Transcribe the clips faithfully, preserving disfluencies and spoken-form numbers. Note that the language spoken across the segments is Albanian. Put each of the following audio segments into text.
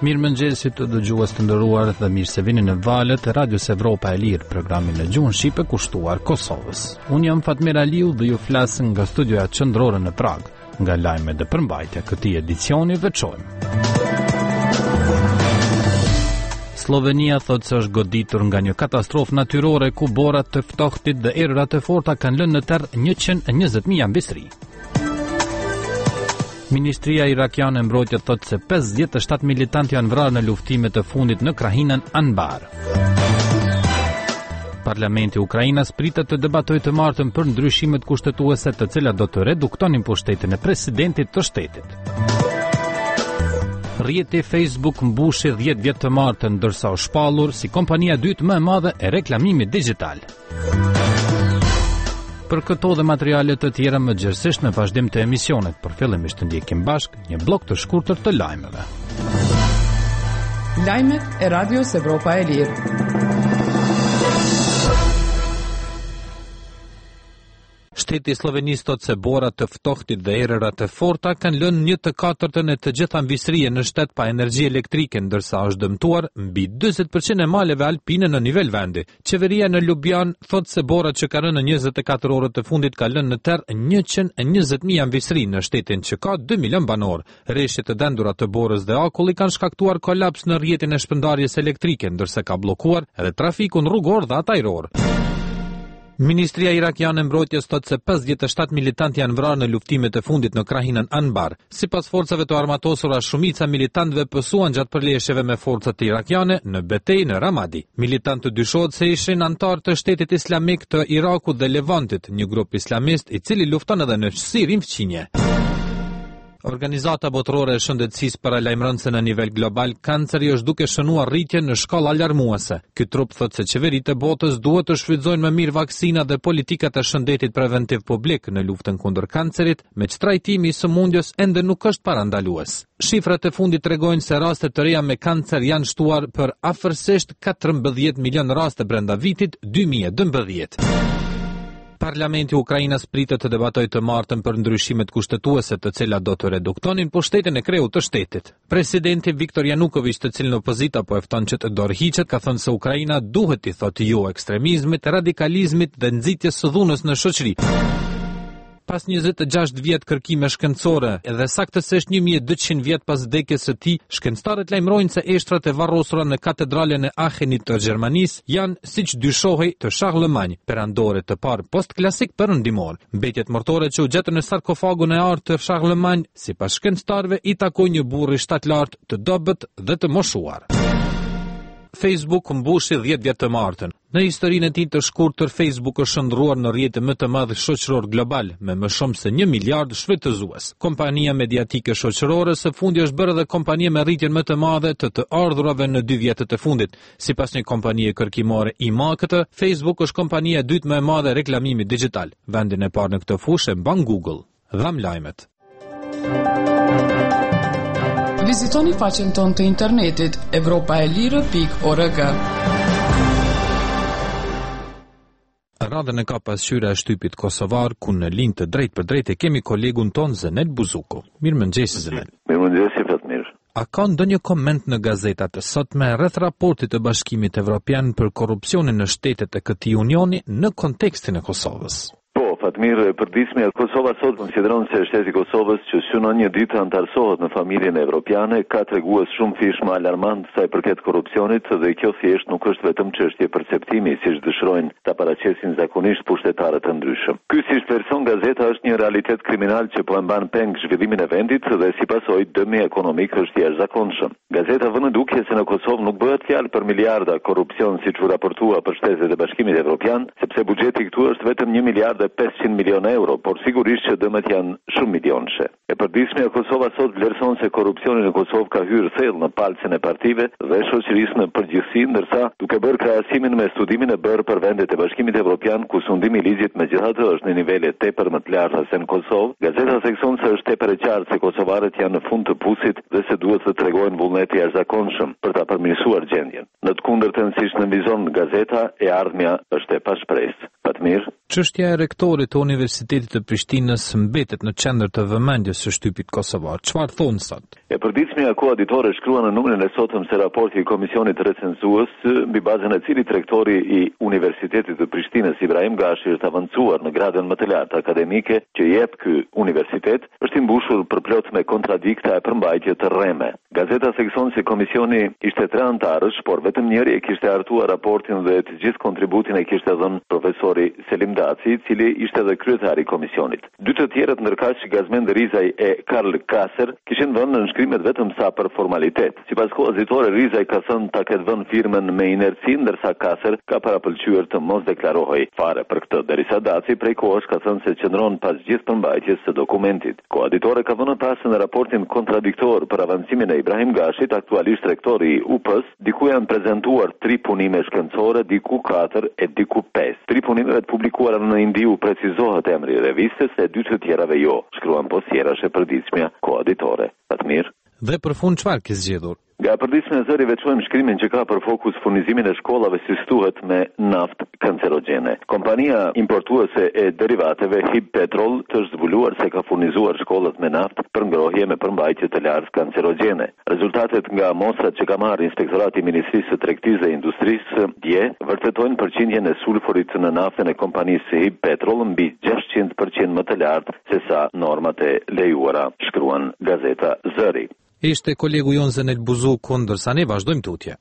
Mirëmëngjesi të dëgjues të nderuar dhe mirë se vini në valët e Radios Evropa e Lirë, programin në gjuhën shqipe kushtuar Kosovës. Unë jam Fatmir Aliu dhe ju flas nga studioja qendrore në Prag, nga lajmet dhe përmbajtja këtij edicioni veçojmë. Slovenia thotë se është goditur nga një katastrofë natyrore ku borat të ftohtit dhe erërat e forta kanë lënë në terr njëqind e njëzet mijë ambistri. Ministria irakiane e mbrojtjes thotë se pesëdhjetë e shtatë militantë janë vrarë në luftimet e fundit në krahinën Anbar. Parlamenti i Ukrainës pritet të debatojë të martën për ndryshimet kushtetuese të cilat do të reduktonin pushtetin e presidentit të shtetit. Rrjeti Facebook mbushi dhjetë vjet të martën, ndërsa u shpallur si kompania dytë më e madhe e reklamimit digjital. Për këto dhe materiale të tjera më gjithsesisht në vazhdim të emisionet, por fillimisht të ndjekim bashk një blok të shkurtër të lajmeve. Lajmet e Radios Evropa e Lirë. Shteti i Slovenisë thotë se borat të ftohtit dhe erërat e forta kanë lënë një të katërtën e të gjitha mbysërie në shtet pa energji elektrike, ndërsa është dëmtuar mbi njëzet përqind e maleve alpine në nivel vendi. Qeveria në Ljubljan thotë se borat që kanë rënë në njëzet e katër orët të fundit kanë lënë në terr njëqind e njëzet mijë mbysëri në shtetin që ka dy milion banor. Rreshtet e dendura të borës dhe akulli kanë shkaktuar kolaps në rrjetin e shpërndarjes elektrike, ndërsa ka bllokuar edhe trafikun rrugor dhe ajror. Ministria irakiane e mbrojtjes thotë se pesëdhjetë e shtatë militantë janë vrarë në luftimet e fundit në krahinën Anbar. Sipas forcave të armatosura, shumica militantëve pësuan gjatë përleshjeve me forcat irakiane në betejë në Ramadi. Militantët dyshohet se ishin antar të Shtetit Islamik të Irakut dhe Levantit, një grup islamist i cili lufton edhe në Sirin fqinje. Organizata botërore e shëndetësisë paralajmëron se në nivel global kanceri është duke shënuar rritje në shkallë alarmuese. Ky trup thotë se qeveritë e botës duhet të shfrytëzojnë më mirë vaksina dhe politikat e shëndetit preventiv publik në luftën kundër kancerit, me që trajtimi i sëmundjes ende nuk është parandalues. Shifrat e fundit tregojnë se rastet të reja me kancer janë shtuar për afërsisht katërmbëdhjetë milion raste brenda vitit dy mijë e dymbëdhjetë. Parlamenti i Ukrainës pritet të debatojë të martën për ndryshimet kushtetuese të cilat do të reduktonin pushtetin e kreut të shtetit. Presidenti Viktor Yanukovych, të cilin opozita po e fton që të dorëhiqet, ka thënë se Ukraina duhet i thotë jo ekstremizmit, radikalizmit dhe nxitjes së dhunës në shoqëri. Pas njëzet e gjashtë vjet kërkime shkencore edhe saktësisht një mijë e dyqind vjet pas vdekjes së tij, shkencëtarët lajmërojnë se eshtrat e varrosura në katedralen e Aachenit të Gjermanisë janë, siç dyshohej, të Charlemagne, perandore të parë postklasik perëndimor. Mbetjet mortore që u gjetën në sarkofagun e artë të Charlemagne, sipas shkencëtarëve, i takoi një burri shtatlart të dobët dhe të moshuar. Facebook mbushi dhjetë vjet të martën. Në historinë e tij të shkurtër, Facebook është shndruar në rrjetin më të madh shoqëror global me më shumë se një miliard shfrytëzues. Kompania mediatike shoqërore së fundi është bërë edhe kompania me rritjen më të madhe të të ardhurave në dy vjetët e fundit. Sipas një kompanie kërkimore I M A K T, Facebook është kompania e dytë më e madhe e reklamimit digjital. Vendin e parë në këtë fushë e mban Google. Dham lajmet. Vizitoni faqen tonë të internetit evropaelire pikë org. Radhën e ka pasqyra e shtypit kosovar, ku në linjë të drejtë për drejtë kemi kolegun ton Zenet Buzuku. Mirëmëngjes Zenet. Mirëmëngjes Fatmir. A ka ndonjë koment në gazetat e sotme rreth raportit të Bashkimit Evropian për korrupsionin në shtetet e këtij unioni në kontekstin e Kosovës? Fatmir, përdismja Kosova sot konsideron se shteti i Kosovës që synon një ditë antarësohet në familjen evropiane ka treguar shumë fishmë alarmant sa i përket korrupsionit dhe kjo thjesht nuk është vetëm çështje perceptimi, siç dëshirojnë ta paraqesin zakonisht pushtetarë të ndryshëm. Ky si shpreson gazeta është një realitet kriminal që po e mban peng zhvillimin e vendit dhe si pasojë dëmi ekonomik është jashtëzakonshëm. Gazeta vënë dukje se në Kosovë nuk bëhet fjalë për miliarda korrupsion siç u raportua për shtetet e Bashkimit Evropian, sepse buxheti këtu është vetëm një miliard e pesëqind milion euro, por sigurisht që dëmet janë shumë milionëshe. E përditshmja Kosova sot vlerëson se korrupsioni në Kosovë ka hyrë thellë në palcën e partive dhe shoqërisë në përgjithësi, ndërsa duke bërë krahasimin me studimin e bërë për vendet e Bashkimit Evropian, ku sundimi i ligjit megjithatë është në nivele tepër më të larta se në Kosovë, gazeta thekson se është tepër e qartë se kosovarët janë në fund të pusit dhe se duhet të tregojnë vullnet i jashtëzakonshëm për ta përmirësuar gjendjen. Në të kundërtën, siç nënvizon gazeta, e ardhmja është e pashpresë. Pa të mirë. Çështja e rektorit të Universitetit të Prishtinës mbetet në qendër të vëmendjes së shtypit kosovar. Çfarë thonë sot? E përditshmja koaditore shkruan në numrin e sotëm se raporti i komisionit recenzues, mbi bazën e cilit rektori i Universitetit të Prishtinës Ibrahim Gashi është avancuar në gradën më të lartë akademike që jep ky universitet, është i mbushur përplot me kontradikta e përmbajtje të rreme. Gazeta thekson se komisioni ishte tre antarësh, por vetëm njëri e kishte hartuar raportin dhe të gjithë kontributin e kishte dhënë profesori Selim Daci, i cili ishte edhe kryetari i komisionit. Dy të tjerët ndërkaq Gazmend Rizaj e Karl Kaser kishin vënë në nënshkrimet vetëm sa për formalitet. Sipas koazitore, Rizaj ka thënë ta ketë vënë firmën me inerci, ndërsa Kaser ka parapëlqyer të mos deklarohej fare për këtë, derisa Daci prej kohësh ka thënë se qëndron pas gjithë përmbajtjes së dokumentit. Koaditore ka vënë pas në raportin kontradiktor për avancimin e Ibrahim Gashit, aktualisht rektori i U P S, diku janë prezantuar tri punime shkencore, diku katër e diku pesë. Tri punimeve të publikuara në Indiu precizohet emri i revistës e dy të tjerave jo, shkruan posjerash e përditshmja koaditore. Pa të mirë. Dhe për fund çfarë ke zgjedhur? Nga përditshmja e zëri veçojmë shkrimin që ka për fokus furnizimin e shkollave si stuhet me naftë kancerogjene. Kompania importuese e derivateve Hib Petrol të është zbuluar se ka furnizuar shkollat me naftë për ngrohje me përmbajtje të lartë kancerogjene. Rezultatet nga mostrat që ka marrë Inspektorati i Ministrisë së Tregtisë dhe Industrisë dje vërtetojnë përqindjen e sulfurit në naftën e kompanisë Hib Petrol mbi gjashtëqind përqind më të lartë se sa normat e lejuara, shkruan Gazeta Zëri. Ishte kolegu jon Zenel Buzuku, ndërsa ne vazhdojmë tutje.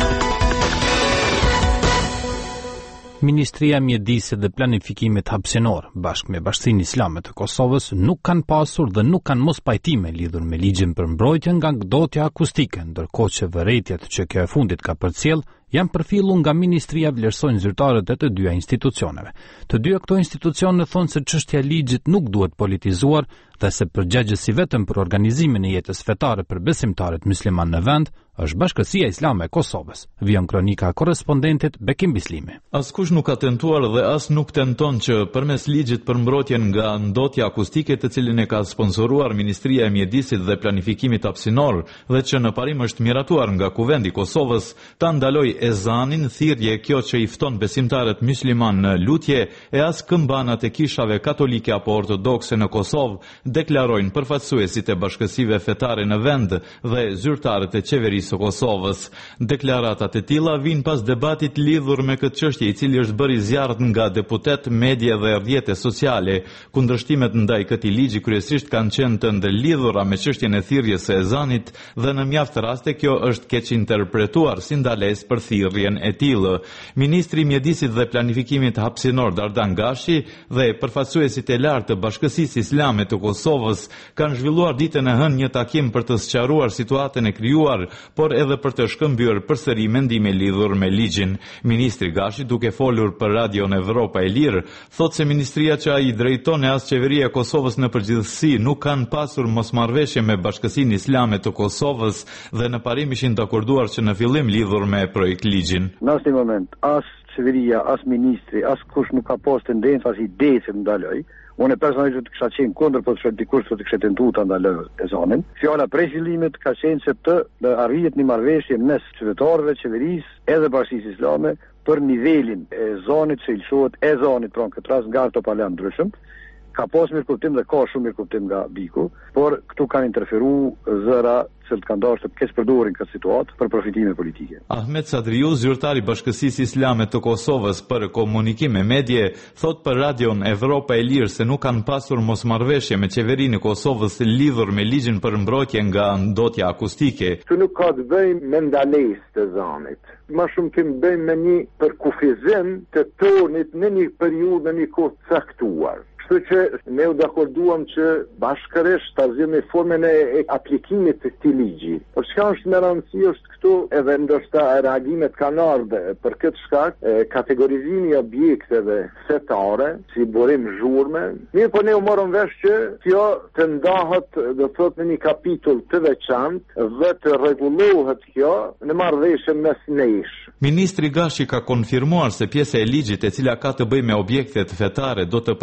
Ministria e Mjedisit dhe Planifikimit Hapësinor, bashkë me Bashkinë Islame të Kosovës, nuk kanë pasur dhe nuk kanë mos pajtime lidhur me ligjin për mbrojtjen nga ngdotja akustike, ndërkohë që vërejtjet që kjo e fundit ka përcjell janë përfilluar nga Ministria vlerësojnë zyrtarët e të dyja institucioneve. Të dyja këto institucione thonë se çështja e ligjit nuk duhet politizuar dhe se përgjegjësi vetëm për organizimin e jetës fetare për besimtarët musliman në vend është Bashkësia Islame e Kosovës. Vion kronika e korrespondentit Bekim Bislimi. Askush nuk ka tentuar dhe as nuk tenton që përmes ligjit për mbrojtjen nga ndotja akustike, të cilin e ka sponsoruar Ministria e Mjedisit dhe Planifikimit Hapësinor dhe që në parim është miratuar nga Kuvendi i Kosovës, ta ndaloj ezanin, thirrje kjo që i fton besimtarët musliman në lutje, e as këmbanat e kishave katolike apo ortodokse në Kosovë, deklarojnë përfaqësuesit e bashkësive fetare në vend dhe zyrtarët e qeverisë së Kosovës. Deklaratat e tilla vijnë pas debatit lidhur me këtë çështje, i cili është bërë i zjarrt nga deputet, media dhe rrjete sociale. Kundërshtimet ndaj këtij ligji kryesisht kanë qenë të ndërlidhura me çështjen e thirrjes së ezanit dhe në mjaft raste kjo është keq interpretuar si ndalesë për thirrjen e tillë. Ministri i Mjedisit dhe Planifikimit Hapësinor Dardan Gashi dhe përfaqësuesit e lartë të Bashkësisë Islame të Kosovës kanë zhvilluar ditën e hënë një takim për të sqaruar situatën e krijuar, por edhe për të shkëmbyer përsëri mendime lidhur me ligjin. Ministri Gashi, duke folur për Radion Evropa e Lirë, thotë se ministria që ai drejton e as qeveria e Kosovës në përgjithësi nuk kanë pasur mosmarrveshje me Bashkësinë Islame të Kosovës dhe në parim ishin dakorduar që në fillim lidhur me projekt ligjin. Në asnjë moment as qeveria, as ministri, as kush nuk ka pas tendencë as ide që ndaloj. Unë personalisht kisha qenë kundër, po të dikush të kishte tentuar ta ndaloj ezanin. Fjala prej fillimit ka qenë se të arrihet një marrëveshje mes qytetarëve, qeverisë edhe Bashkisë Islame për nivelin e ezanit që ilëshohet ezanit, pra në këtë rast nga ato palë ndryshëm. Ka pas mirë kuptim dhe ka shumë mirë kuptim nga Biku, por këtu kanë interferuar zëra që të kanë dashur të keq përdorin këtë situatë për përfitime politike. Ahmet Sadriu, zyrtari i Bashkësisë Islame të Kosovës për komunikim me medje, thot për Radion Evropa e Lirë se nuk kanë pasur mosmarrveshje me qeverinë e Kosovës lidhur me ligjin për mbrojtje nga ndotja akustike. Këtu nuk ka të bëjmë me ndalesë të ezanit. Ma shumë kemë bëjmë me një përkufizim të tonit në një periudhë, në një kohë caktuar. Kështu që ne u dakorduam që bashkërisht ta zgjidhim formën e aplikimit të këtij ligji. Por çka është më rëndësishme është këtu edhe ndoshta reagimet kanë ardhur për këtë shkak, kategorizimi i objekteve fetare si burim zhurme. Mirë, po ne u morëm vesh që kjo të ndahet, do thotë, në një kapitull të veçantë dhe të rregullohet kjo në marrëveshje mes nesh. Ministri Gashi ka konfirmuar se pjesa e ligjit e cila ka të bëjë me objektet fetare do të përfshihet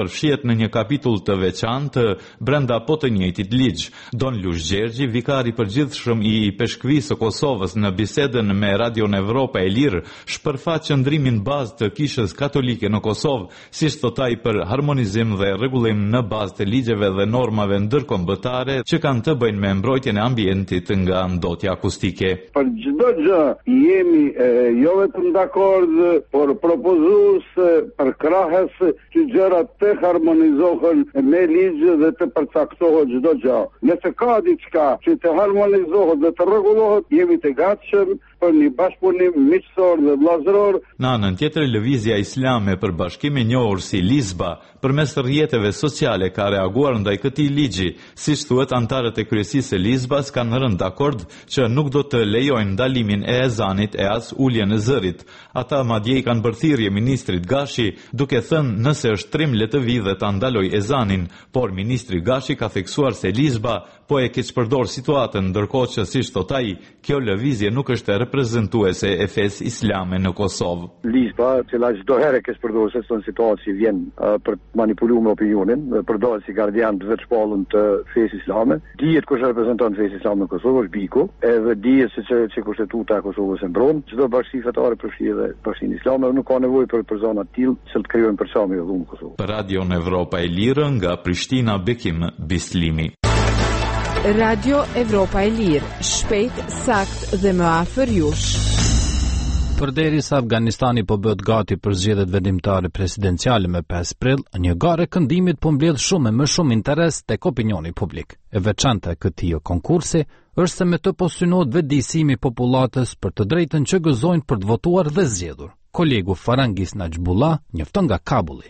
në një kapitull të veçantë brenda po të njëjtit ligj. Don Lush Gjergji, vikari i përgjithshëm i Peshkvisë së Kosovës, në bisedën me Radion Evropa e Lirë, shpërfaq qëndrimin bazë të Kishës Katolike në Kosovë, siç thot ai, për harmonizim dhe rregullim në bazë të ligjeve dhe normave ndërkombëtare që kanë të bëjnë me mbrojtjen e ambientit nga ndotja akustike. Për çdo gjë jemi e, jo vetëm dakord, por propozues për krahas që gjërat të harmonizohen me ligj dhe të përcaktohet çdo gjë. Nëse ka diçka që të harmonizohet dhe të rregullohet, jemi të gatshëm për një bashkëpunim miqësor dhe vëllazëror. Në anën tjetër, Lëvizja Islame për Bashkim, e njohur si Lizba, përmes rrjeteve sociale ka reaguar ndaj këtij ligji. Siç thuhet, antarët e kryesisë së Lizbas kanë rënë dakord që nuk do të lejojnë ndalimin e ezanit e as uljen e zërit. Ata madje i kanë bërë thirrje ministrit Gashi, duke thënë nëse është trim le të vijë dhe ta ndaloj ezanin, por ministri Gashi ka theksuar se Lizba po e keqpërdor situatën, ndërkohë që siç thot ai, kjo lëvizje nuk është reprezentuese e fesë islame në Kosovë. Lizba, cila çdo herë keqpërdor se në situatë që vjen uh, për të manipuluar me opinionin, përdoret si gardian të veçpallën të fesë islame. Dihet kush reprezenton fesë islame në Kosovë, është Biko, edhe dihet se që, që kushtetuta e Kosovës e mbron. Çdo bashki fetare përfshi dhe bashkinë islame, nuk ka nevojë për persona të tillë që të krijojnë përçarje në Kosovë. Për Radion Evropa e Lirë, nga Prishtina, Bekim Bislimi. Radio Evropa e Lirë, shpejt, sakt dhe më afër jush. Përderisa Afganistani po bëhet gati për zgjedhjet vendimtare presidenciale me pesë prill, një garë këndimit po mbledh shumë më shumë interes tek opinioni publik. E veçanta e këtij konkursi është se me të po synohet vetëdijsimi i popullatës për të drejtën që gëzojnë për të votuar dhe zgjedhur. Kolegu Farangis Najbullah njofton nga Kabulli.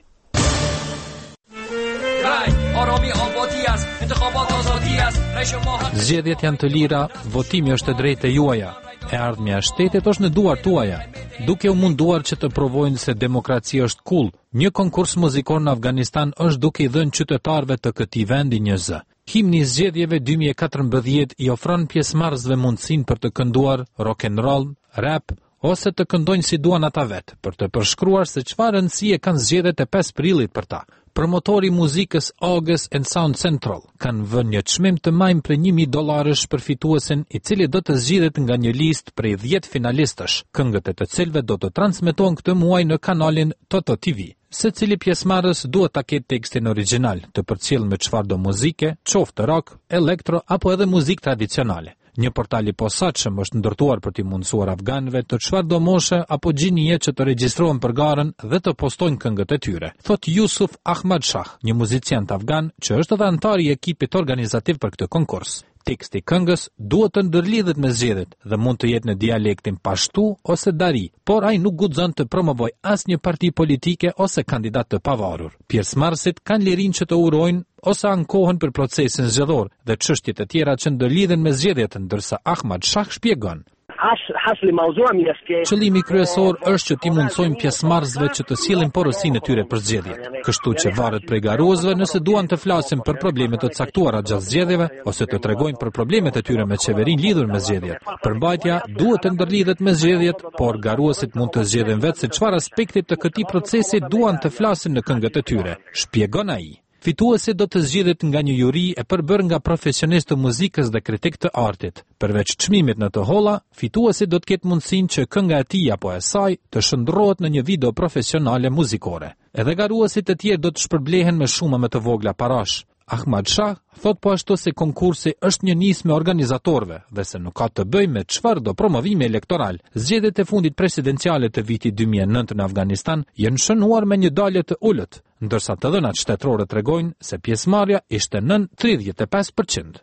Zgjedhjet janë të lira, votimi është e drejtë e juaja. E ardhmja e shtetit është në duar tuaja, duke u munduar që të provojnë se demokracia është cool. Një konkurs muzikor në Afganistan është duke i dhënë qytetarëve të këtij vendi një zë. Himni i zgjedhjeve dy mijë e katërmbëdhjetë i ofron pjesëmarrësve mundësinë për të kënduar rock and roll, rap ose të këndojnë si duan ata vetë, për të përshkruar se çfarë rëndësie kanë zgjedhjet e pesë prillit për ta. Promotori i muzikës August and Sound Central kanë vënë një çmim të majm për një mijë dollarësh për fituesin, i cili do të zgjidhet nga një listë prej dhjetë finalistësh, këngët e të cilëve do të transmetohen këtë muaj në kanalin Toto T V. Secili pjesëmarrës duhet ta ketë tekstin origjinal, të përcjellë me çfarëdo muzike, qoftë rock, elektro apo edhe muzikë tradicionale. Një portal i posaçëm është ndërtuar për t'i mundësuar afganëve të çfarëdo moshe apo xhinie që të regjistrohen për garën dhe të postojnë këngët e tyre, thot Yusuf Ahmad Shah, një muziciant afgan që është edhe antar i ekipit organizativ për këtë konkurs. Teksti i këngës duhet të ndërlidhet me zgjedhjet dhe mund të jetë në dialektin pashtu ose dari, por ai nuk guxon të promovojë asnjë parti politike ose kandidat të pavarur. Pjesëmarrësit kanë lirinë që të urojnë ose ankohen për procesin zgjedhor dhe çështjet e tjera që ndërlidhen me zgjedhjet, ndërsa Ahmad Shah shpjegon. Qëllimi kryesor është që ti mundsojmë pjesëmarrësve që të sillin porosinë e tyre për zgjedhjet, kështu që varet prej garuesve nëse duan të flasin për problemet të caktuara gjatë zgjedhjeve ose të tregojnë për problemet e tyre me qeverinë lidhur me zgjedhjet. Përmbajtja duhet të ndërlidhet me zgjedhjet, por garuesit mund të zgjedhin vetë se çfarë aspekti të këtij procesi duan të flasin në këngët e tyre, shpjegon ai. Fituesi do të zgjidhet nga një juri e përbërë nga profesionistë të muzikës dhe kritik të artit. Përveç çmimit në të holla, fituesi do të ketë mundësinë që kënga e tij apo e saj të shndërrohet në një video profesionale muzikore. Edhe garuesit e tjerë do të shpërblehen me shumë më të vogla parash. Ahmad Shah thot po ashtu se konkursi është një nismë organizatorëve dhe se nuk ka të bëjë me çfarëdo promovimi elektoral. Zgjedhjet e fundit presidenciale të vitit dy mijë e nëntë në Afganistan janë shënuar me një dalje të ulët, ndërsa të dhënat shtetërore tregojnë se pjesëmarrja ishte nën tridhjetë e pesë përqind.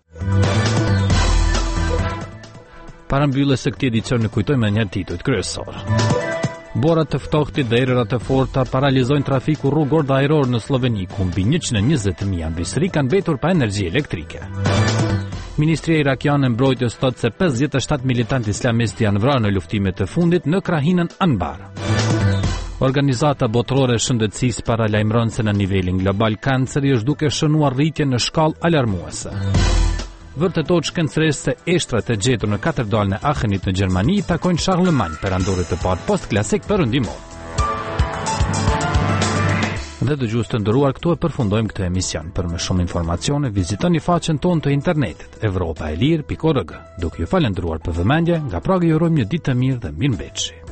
Para mbylljes së këtij edicioni kujtojmë një titull kryesor. Borat të ftohtit dhe erërat e forta paralizojnë trafiku rrugor dhe ajror në Sloveni, ku mbi njëqind e njëzet mijë ambisëri kanë mbetur pa energji elektrike. Ministria irakiane e mbrojtjes thot se pesëdhjetë e shtatë militantë islamistë janë vrarë në luftimet e fundit në krahinën Anbar. Organizata botërore e shëndetësisë paralajmëron se në nivelin global kanceri është duke shënuar rritje në shkallë alarmuese. Vërtetot shkencëresë se eshtrat e gjetur në katedralen e Aachenit në Gjermani takojnë Charlemagne, perandorit të parë postklasik perëndimor. Dhe dëgjues të nderuar, këtu e përfundojmë këtë emision. Për më shumë informacione, vizitoni faqen tonë të internetit evropaelir pikë org. Duke ju falendëruar për vëmendje, nga Praga ju urojmë një ditë të mirë dhe mirëmbëjtje.